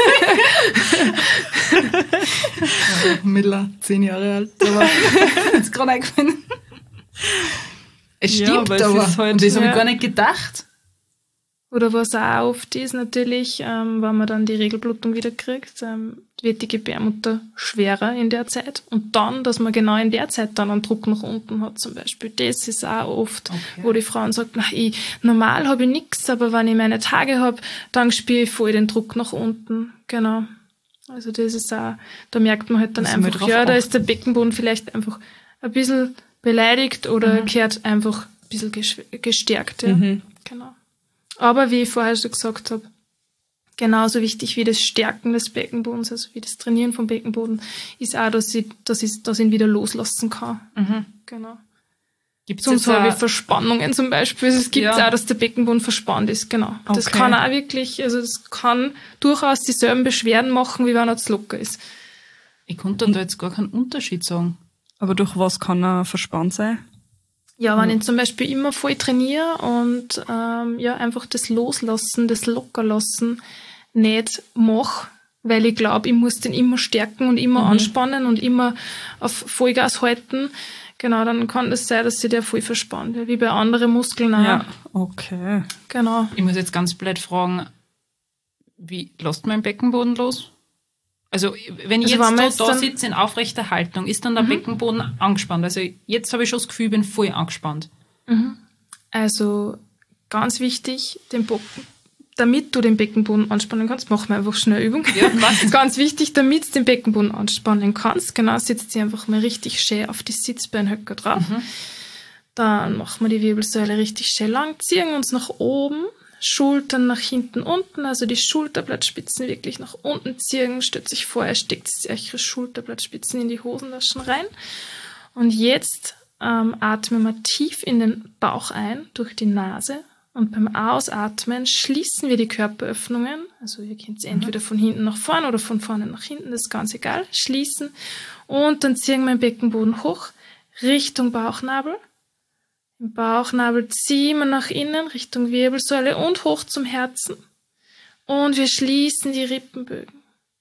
Ja, Miller, zehn Jahre alt, aber jetzt gerade eingefallen. Es Ja, stimmt aber es aber, ist halt- und das habe ich Ja. gar nicht gedacht. oder was auch oft ist natürlich, ähm, wenn man dann die Regelblutung wieder kriegt, ähm, wird die Gebärmutter schwerer in der Zeit. Und dann, dass man genau in der Zeit dann einen Druck nach unten hat zum Beispiel. Das ist auch oft, Okay. wo die Frauen sagen, na, ich, normal habe ich nichts, aber wenn ich meine Tage habe, dann spüre ich voll den Druck nach unten. Genau. Also das ist auch, da merkt man halt dann Müssen wir einfach, drauf ja, da achten. ist der Beckenboden vielleicht einfach ein bisschen beleidigt oder Mhm. kehrt einfach ein bisschen gesch- gestärkt. Ja. Mhm. Genau. Aber wie ich vorher schon gesagt habe, genauso wichtig wie das Stärken des Beckenbodens, also wie das Trainieren vom Beckenboden, ist auch, dass ich, dass ich, dass ich ihn wieder loslassen kann. Mhm. Genau. Gibt's Sonst jetzt habe ich auch, Verspannungen zum Beispiel. Also es gibt Ja. auch, dass der Beckenboden verspannt ist, genau. Das Okay. kann auch wirklich, also das kann durchaus dieselben Beschwerden machen, wie wenn er zu locker ist. ich konnte da jetzt gar keinen Unterschied sagen. Aber durch was kann er verspannt sein? Ja, wenn ich zum Beispiel immer voll trainiere und ähm, ja einfach das Loslassen, das Lockerlassen nicht mache, weil ich glaube, ich muss den immer stärken und immer anspannen und immer auf Vollgas halten, genau, dann kann das sein, dass sich der voll verspannt, ja, wie bei anderen Muskeln auch. Ja. Okay. Genau. Ich muss jetzt ganz blöd fragen, wie lässt man den Beckenboden los? Also wenn ich Also wenn jetzt man da, jetzt da dann- sitze in aufrechter Haltung, ist dann der Beckenboden angespannt? Also jetzt habe ich schon das Gefühl, ich bin voll angespannt. Also ganz wichtig, den Bocken, damit du den Beckenboden anspannen kannst, machen wir einfach schnell Übung. Ja, was? Ganz wichtig, damit du den Beckenboden anspannen kannst, genau, sitzt dich einfach mal richtig schön auf die Sitzbeinhöcker drauf. Dann machen wir die Wirbelsäule richtig schön lang, ziehen uns nach oben, Schultern nach hinten unten, also die Schulterblattspitzen wirklich nach unten ziehen, stellt sich vor, ihr steckt eure Schulterblattspitzen in die Hosentaschen rein. Und jetzt ähm, atmen wir tief in den Bauch ein, durch die Nase. Und beim Ausatmen schließen wir die Körperöffnungen. Also ihr könnt es entweder von hinten nach vorne oder von vorne nach hinten, das ist ganz egal. Schließen. Und dann ziehen wir den Beckenboden hoch, Richtung Bauchnabel. Im Bauchnabel ziehen wir nach innen, Richtung Wirbelsäule und hoch zum Herzen. Und wir schließen die Rippenbögen.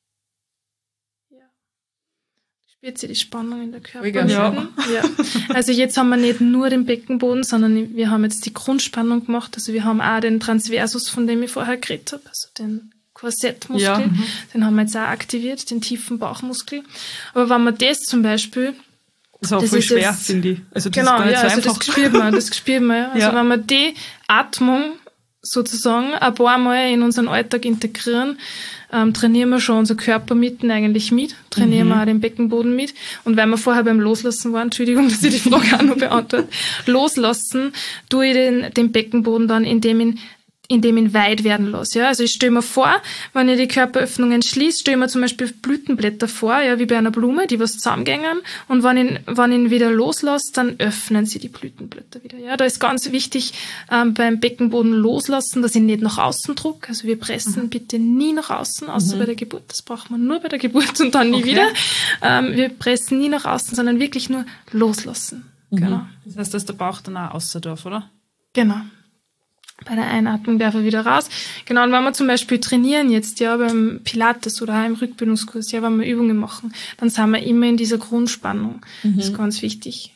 Ja. Spürt ihr die Spannung in der Körpermitte? Ja. Ja. Also jetzt haben wir nicht nur den Beckenboden, sondern wir haben jetzt die Grundspannung gemacht. Also wir haben auch den Transversus, von dem ich vorher geredet habe, also den Korsettmuskel. Ja, mhm. Den haben wir jetzt auch aktiviert, den tiefen Bauchmuskel. Aber wenn man das zum Beispiel Das ist auch Das voll ist schwer, jetzt- finde ich. Also das Genau, ist gar nicht ja, so also einfach. das spürt man, das spürt man. Ja. Also Ja. wenn wir die Atmung sozusagen ein paar Mal in unseren Alltag integrieren, ähm, trainieren wir schon unser Körpermitten eigentlich mit, trainieren wir auch den Beckenboden mit. Und weil wir vorher beim Loslassen waren, Entschuldigung, dass ich die Frage auch noch beantworte, loslassen tue ich den, den Beckenboden dann, indem ich indem ich ihn weit werden lasse. Ja? Also ich stelle mir vor, wenn ich die Körperöffnungen schließe, stelle mir zum Beispiel Blütenblätter vor, ja, wie bei einer Blume, die was zusammengängen. Und wenn ich, wenn ich ihn wieder loslasse, dann öffnen sie die Blütenblätter wieder. Ja? Da ist ganz wichtig ähm, beim Beckenboden loslassen, dass ich nicht nach außen druck. Also wir pressen mhm. bitte nie nach außen, außer mhm. bei der Geburt. Das braucht man nur bei der Geburt und dann nie Okay. wieder. Ähm, wir pressen nie nach außen, sondern wirklich nur loslassen. Mhm. Genau. Das heißt, dass der Bauch dann auch außer darf, oder? Genau. Bei der Einatmung darf er wieder raus. Genau, und wenn wir zum Beispiel trainieren jetzt, ja, beim Pilates oder auch im Rückbildungskurs, ja, wenn wir Übungen machen, dann sind wir immer in dieser Grundspannung. Mhm. Das ist ganz wichtig.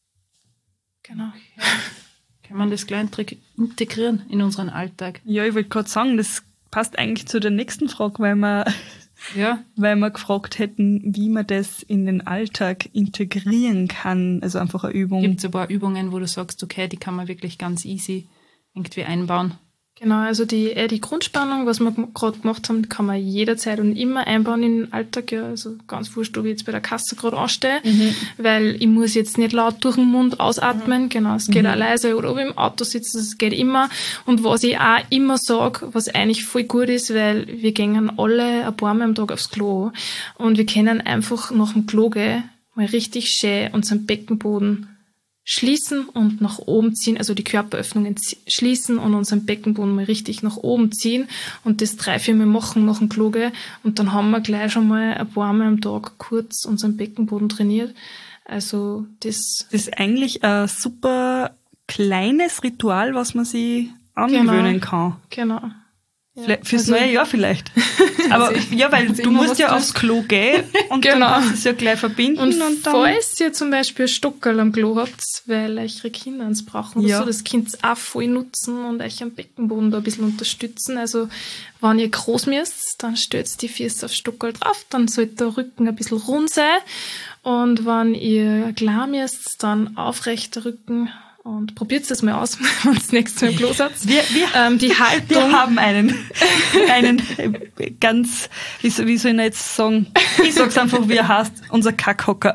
Genau. Ja. Kann man das gleich integrieren in unseren Alltag? Ja, ich wollte gerade sagen, das passt eigentlich zu der nächsten Frage, weil wir, ja. weil wir gefragt hätten, wie man das in den Alltag integrieren kann. Also einfach eine Übung. Gibt es ein paar Übungen, wo du sagst, okay, die kann man wirklich ganz easy irgendwie einbauen? Genau, also die, äh, die Grundspannung, was wir gerade gemacht haben, kann man jederzeit und immer einbauen in den Alltag. Ja, also ganz wurscht, ob ich jetzt bei der Kasse gerade anstehe, mhm. weil ich muss jetzt nicht laut durch den Mund ausatmen. Mhm. Genau, es geht mhm. auch leise. Oder ob ich im Auto sitze, es geht immer. Und was ich auch immer sage, was eigentlich voll gut ist, weil wir gehen alle ein paar Mal am Tag aufs Klo und wir können einfach nach dem Klo gehen, mal richtig schön unseren Beckenboden schließen und nach oben ziehen, also die Körperöffnungen schließen und unseren Beckenboden mal richtig nach oben ziehen und das drei, vier Mal machen nach dem Klo gehen und dann haben wir gleich schon mal ein paar Mal am Tag kurz unseren Beckenboden trainiert. Also das... Das ist eigentlich ein super kleines Ritual, was man sich angewöhnen genau, kann. Genau. Ja, fürs also, neue Jahr vielleicht. Aber also ja, weil du musst ja aufs Klo gehen und genau. dann kannst du es ja gleich verbinden. Und, und dann falls ihr zum Beispiel ein Stockerl am Klo habt, weil euch eure Kinder eins brauchen oder ja. so, das könnt ihr auch voll nutzen und euch am Beckenboden da ein bisschen unterstützen. Also wenn ihr groß müsst, dann stellt die Füße aufs Stockerl drauf, dann sollte der Rücken ein bisschen rund sein. Und wenn ihr klar müsst, dann aufrechter Rücken. Und probiert es mal aus, wenn ihr das nächste Mal im Klo seid. Wir, wir, ähm, die Haltung. Wir haben einen, einen ganz, wie soll, wie soll ich jetzt sagen? Ich sag's einfach, wie er heißt, unser Kackhocker.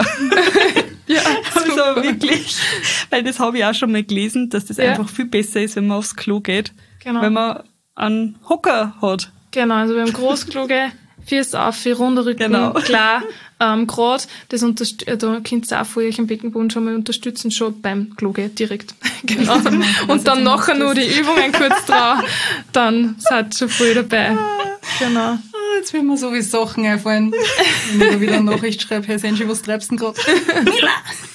Ja, also wirklich, weil das habe ich auch schon mal gelesen, dass das ja. einfach viel besser ist, wenn man aufs Klo geht, genau. wenn man einen Hocker hat. Genau, also beim Großklo gehen, Füße auf, runder Rücken, genau. klar, ähm, gerade, das unterst- äh, da könnt ihr auch vor euch im Beckenboden schon mal unterstützen, schon beim Klo gehen, direkt. Genau. Und dann nachher nur die Übungen kurz drauf, dann seid ihr schon voll dabei. Genau. Oh, jetzt will mir so wie Sachen einfallen. Wenn ich da wieder eine Nachricht schreibe, hey Senji, was treibst du denn gerade? Mila!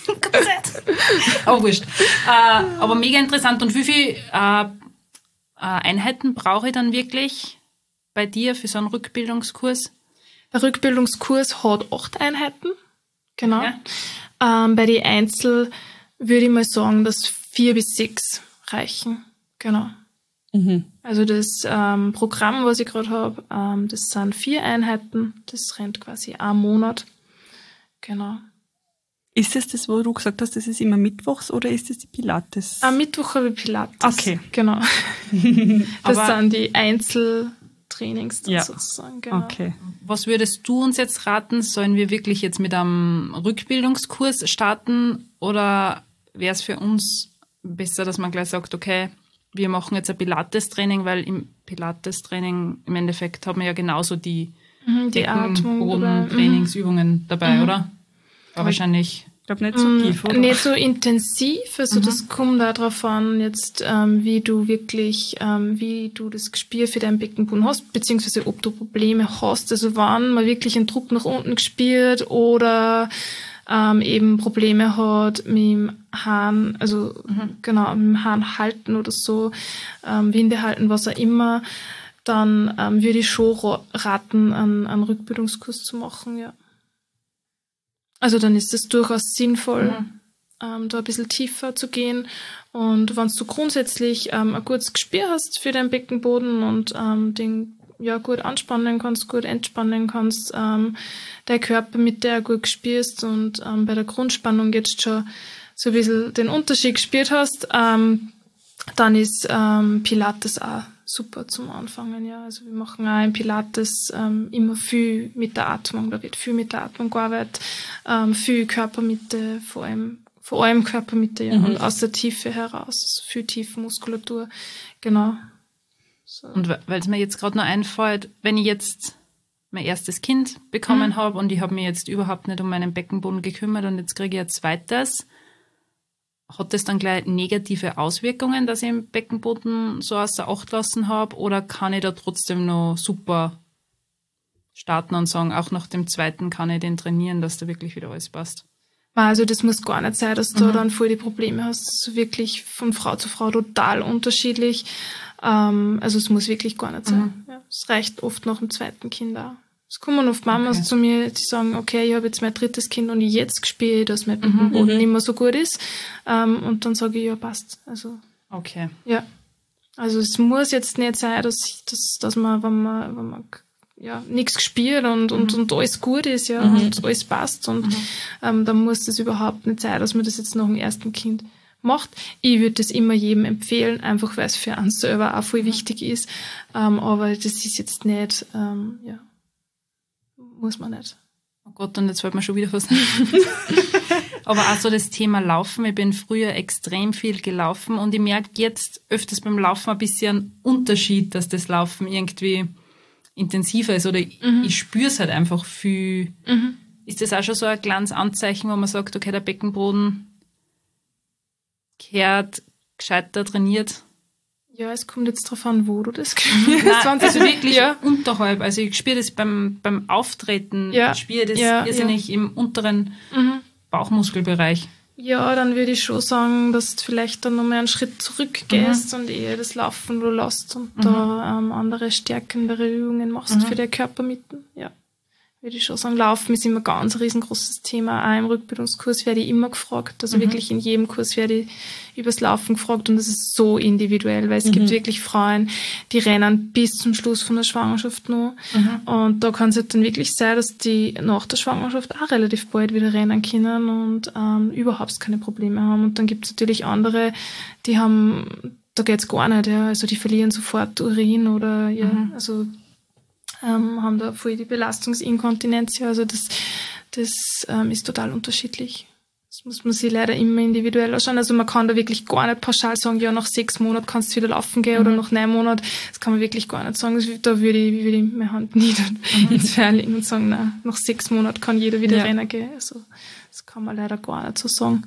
Aber wurscht. Äh, aber mega interessant. Und wie viele äh, Einheiten brauche ich dann wirklich bei dir für so einen Rückbildungskurs? Der Rückbildungskurs hat acht Einheiten, genau. Ja. Ähm, bei den Einzel würde ich mal sagen, dass vier bis sechs reichen, genau. Mhm. Also das ähm, Programm, was ich gerade habe, ähm, das sind vier Einheiten, das rennt quasi einen Monat, genau. Ist das das, wo du gesagt hast, das ist immer mittwochs oder ist das die Pilates? Am Mittwoch habe ich Pilates. Okay. Genau. Das sind die Einzel- Trainings dann ja. sozusagen. Genau. Okay. Was würdest du uns jetzt raten? Sollen wir wirklich jetzt mit einem Rückbildungskurs starten oder wäre es für uns besser, dass man gleich sagt, okay, wir machen jetzt ein Pilates-Training, weil im Pilates-Training im Endeffekt haben wir ja genauso die, mhm, die Atmung, Boden, Trainingsübungen mhm. dabei, mhm. oder? Aber wahrscheinlich... Ich glaube nicht so tief, oder? Nicht so intensiv, also mhm. das kommt auch darauf an, jetzt ähm, wie du wirklich, ähm, wie du das Gespür für deinen Beckenboden hast, beziehungsweise ob du Probleme hast, also wann man wirklich einen Druck nach unten gespürt oder ähm, eben Probleme hat mit dem Hahn, also mhm. genau, mit dem Hahn halten oder so, ähm, Winde halten, was auch immer, dann ähm, würde ich schon raten, einen, einen Rückbildungskurs zu machen, ja. Also dann ist es durchaus sinnvoll, mhm. ähm, da ein bisschen tiefer zu gehen. Und wenn du grundsätzlich ähm, ein gutes Gespür hast für deinen Beckenboden und ähm, den ja gut anspannen kannst, gut entspannen kannst, ähm, dein Körper mit der gut gespürst und ähm, bei der Grundspannung jetzt schon so ein bisschen den Unterschied gespürt hast, ähm, dann ist ähm, Pilates auch super zum Anfangen, ja. Also wir machen auch im Pilates ähm, immer viel mit der Atmung, da wird viel mit der Atmung gearbeitet, ähm, viel Körpermitte, vor allem, vor allem Körpermitte, ja, mhm. und aus der Tiefe heraus, viel Tiefenmuskulatur, genau. So. Und weil es mir jetzt gerade noch einfällt, wenn ich jetzt mein erstes Kind bekommen mhm. habe und ich habe mich jetzt überhaupt nicht um meinen Beckenboden gekümmert und jetzt kriege ich ein zweites, hat das dann gleich negative Auswirkungen, dass ich im Beckenboden so außer Acht lassen habe, oder kann ich da trotzdem noch super starten und sagen, auch nach dem zweiten kann ich den trainieren, dass da wirklich wieder alles passt? Also das muss gar nicht sein, dass du Mhm. dann voll die Probleme hast. Das ist wirklich von Frau zu Frau total unterschiedlich. Ähm, also es muss wirklich gar nicht sein. Mhm. Ja, es reicht oft nach dem zweiten Kind auch. Es kommen oft Mamas Okay. zu mir, die sagen, okay, ich habe jetzt mein drittes Kind und jetzt spüre ich, dass mein Mhm. Beckenboden Mhm. nicht mehr so gut ist. Ähm, und dann sage ich, ja, passt. Also Okay. ja. Also es muss jetzt nicht sein, dass, dass, dass man, wenn man, wenn man ja, nichts gespielt und, und, Mhm. und alles gut ist, ja, Mhm. und alles passt. Und Mhm. ähm, dann muss das überhaupt nicht sein, dass man das jetzt nach dem ersten Kind macht. Ich würde das immer jedem empfehlen, einfach weil es für einen selber auch voll wichtig ist. Ähm, aber das ist jetzt nicht, ähm, ja, muss man nicht. Oh Gott, und jetzt fällt mir schon wieder was ein. Aber auch so das Thema Laufen. Ich bin früher extrem viel gelaufen und ich merke jetzt öfters beim Laufen ein bisschen einen Unterschied, dass das Laufen irgendwie intensiver ist oder ich, Mhm. ich spüre es halt einfach viel. Mhm. Ist das auch schon so ein kleines Anzeichen, wo man sagt, okay, der Beckenboden kehrt gescheiter trainiert? Ja, es kommt jetzt drauf an, wo du das spürst. Nein, also wirklich Ja. unterhalb. Also ich spüre das beim, beim Auftreten, Ja. ich spüre das Ja, irrsinnig im unteren Mhm. Bauchmuskelbereich. Ja, dann würde ich schon sagen, dass du vielleicht dann nochmal einen Schritt zurückgehst und eher das Laufen nur lässt und Mhm. da ähm, andere stärkendere Übungen machst Mhm. für die Körpermitten. Ja, würde ich schon sagen. Laufen ist immer ganz ein riesengroßes Thema. Auch im Rückbildungskurs werde ich immer gefragt. Also Mhm. wirklich in jedem Kurs werde ich übers Laufen gefragt und das ist so individuell, weil es Mhm. gibt wirklich Frauen, die rennen bis zum Schluss von der Schwangerschaft noch. Mhm. Und da kann es halt dann wirklich sein, dass die nach der Schwangerschaft auch relativ bald wieder rennen können und ähm, überhaupt keine Probleme haben. Und dann gibt es natürlich andere, die haben, da geht's gar nicht, ja. Also die verlieren sofort Urin oder ja, Mhm. also ähm, haben da voll die Belastungsinkontinenz. Ja. Also das, das ähm, ist total unterschiedlich. Das muss man sich leider immer individuell anschauen. Also man kann da wirklich gar nicht pauschal sagen, ja, nach sechs Monaten kannst du wieder laufen gehen Mhm. oder nach neun Monaten. Das kann man wirklich gar nicht sagen. Das, da würde ich, würde ich meine Hand nieder ins Feuer legen und sagen, nein, nach sechs Monaten kann jeder wieder Ja. rennen gehen. Also das kann man leider gar nicht so sagen.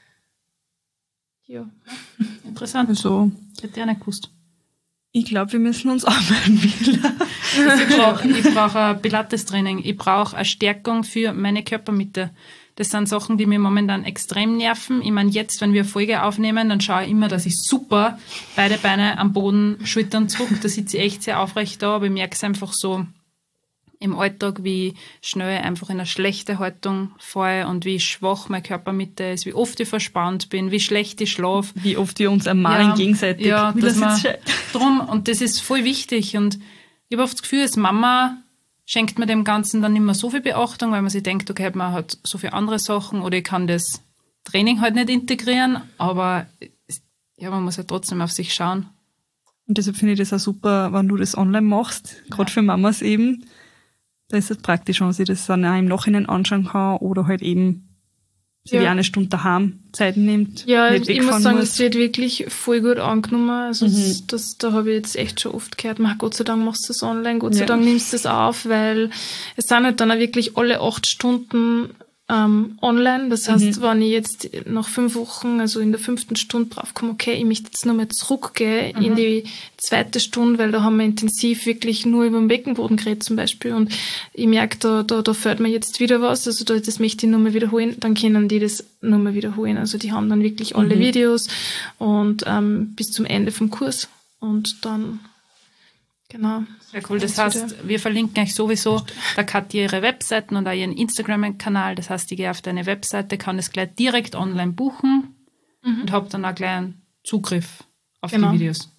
Ja. Interessant. Also, Hätte ich auch nicht gewusst. ich glaube, wir müssen uns anmelden wieder. Also ich brauche ich brauch ein Pilates-Training. Ich brauche eine Stärkung für meine Körpermitte. Das sind Sachen, die mir momentan extrem nerven. Ich meine, jetzt, wenn wir eine Folge aufnehmen, dann schaue ich immer, dass ich super beide Beine am Boden, Schultern zurück. Da sitze ich echt sehr aufrecht da, aber ich merke es einfach so im Alltag, wie schnell ich einfach in eine schlechte Haltung falle und wie schwach meine Körpermitte ist, wie oft ich verspannt bin, wie schlecht ich schlafe. Wie oft wir uns ermahnen Ja, gegenseitig. ja, Wie dass das man- jetzt schön- Drum, und das ist voll wichtig. Und ich habe oft das Gefühl, als Mama schenkt man dem Ganzen dann nicht mehr so viel Beachtung, weil man sich denkt, okay, man hat so viele andere Sachen oder ich kann das Training halt nicht integrieren, aber es- ja, man muss ja trotzdem auf sich schauen. Und deshalb finde ich das auch super, wenn du das online machst, gerade für Mamas eben. Da ist es praktisch, wenn man sich das dann auch im Nachhinein anschauen kann oder halt eben sich Ja. wie eine Stunde daheim Zeit nimmt, Ja, nicht ich muss wegfahren sagen, muss. es wird wirklich voll gut angenommen. Also Mhm. das, das, da habe ich jetzt echt schon oft gehört, man, Gott sei Dank machst du das online, Gott sei Ja. Dank nimmst du das auf, weil es sind halt dann auch wirklich alle acht Stunden ähm, online. Das heißt, Mhm. wenn ich jetzt nach fünf Wochen, also in der fünften Stunde draufkomme, okay, ich möchte jetzt nochmal zurückgehen Mhm. in die zweite Stunde, weil da haben wir intensiv wirklich nur über den Beckenboden geredet zum Beispiel und ich merke, da, da, da fällt mir jetzt wieder was, also da, das möchte ich nochmal wiederholen, dann können die das nochmal wiederholen. Also die haben dann wirklich alle Mhm. Videos und ähm, bis zum Ende vom Kurs und dann, genau. Sehr cool. Das Ganz heißt, wir verlinken euch sowieso der Katja ihre Webseiten und auch ihren Instagram-Kanal. Das heißt, ich gehe auf deine Webseite, kann das gleich direkt online buchen Mhm. und habe dann auch gleich einen Zugriff auf Genau. die Videos.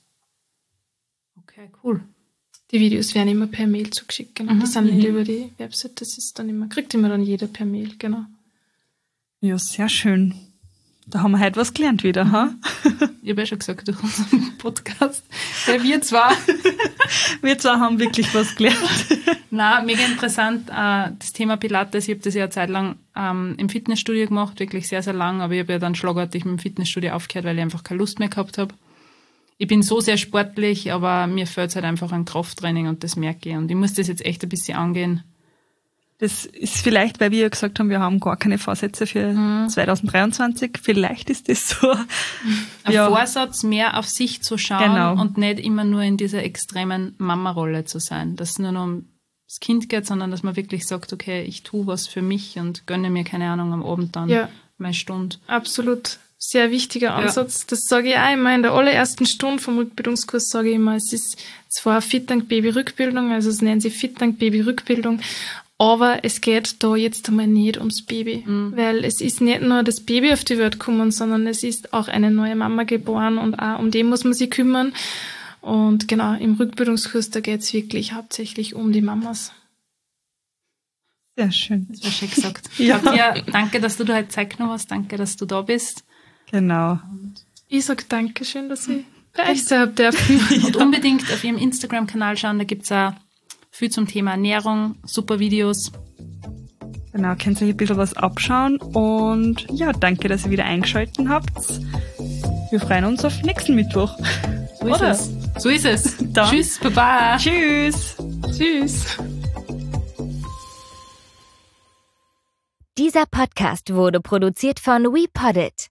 Okay, cool. Die Videos werden immer per Mail zugeschickt, genau. Mhm. Die sind nicht Mhm. über die Website, das ist dann immer, kriegt immer dann jeder per Mail, genau. Ja, sehr schön. Da haben wir heute was gelernt wieder, ha? Ich habe ja schon gesagt, durch unseren Podcast. Ja, wir zwar. Wir zwei haben wirklich was gelernt. Na, mega interessant. Äh, das Thema Pilates, ich habe das ja eine Zeit lang ähm, im Fitnessstudio gemacht, wirklich sehr, sehr lang, aber ich habe ja dann schlagartig mit dem Fitnessstudio aufgehört, weil ich einfach keine Lust mehr gehabt habe. Ich bin so sehr sportlich, aber mir fehlt halt einfach an Krafttraining und das merke ich. Und ich muss das jetzt echt ein bisschen angehen. Das ist vielleicht, weil wir ja gesagt haben, wir haben gar keine Vorsätze für Mhm. zwanzig dreiundzwanzig. Vielleicht ist das so. Ein Ja. Vorsatz, mehr auf sich zu schauen Genau. und nicht immer nur in dieser extremen Mama-Rolle zu sein, dass es nur noch um das Kind geht, sondern dass man wirklich sagt, okay, ich tue was für mich und gönne mir, keine Ahnung, am Abend dann Ja. meine Stunde. Absolut. Sehr wichtiger Ansatz. Ja. Das sage ich auch immer in der allerersten Stunde vom Rückbildungskurs, sage ich immer, es ist zwar Fit Dank Baby Rückbildung, also es nennen sie Fit Dank Baby Rückbildung, aber es geht da jetzt einmal nicht ums Baby, mhm. weil es ist nicht nur das Baby auf die Welt gekommen, sondern es ist auch eine neue Mama geboren und auch um den muss man sich kümmern. Und genau, im Rückbildungskurs, da geht es wirklich hauptsächlich um die Mamas. Sehr schön. Das war schön gesagt. Ja. Ja, danke, dass du da heute Zeit genommen hast, danke, dass du da bist. Genau. Und ich sage danke schön, dass ich bei euch sein dürfen. Und unbedingt auf ihrem Instagram-Kanal schauen, da gibt es auch viel zum Thema Ernährung, super Videos. Genau, könnt ihr euch ein bisschen was abschauen und ja, danke, dass ihr wieder eingeschaltet habt. Wir freuen uns auf nächsten Mittwoch. So ist Oder? es. So ist es. Dann. Tschüss, Baba. Tschüss. Tschüss. Dieser Podcast wurde produziert von WePoddit.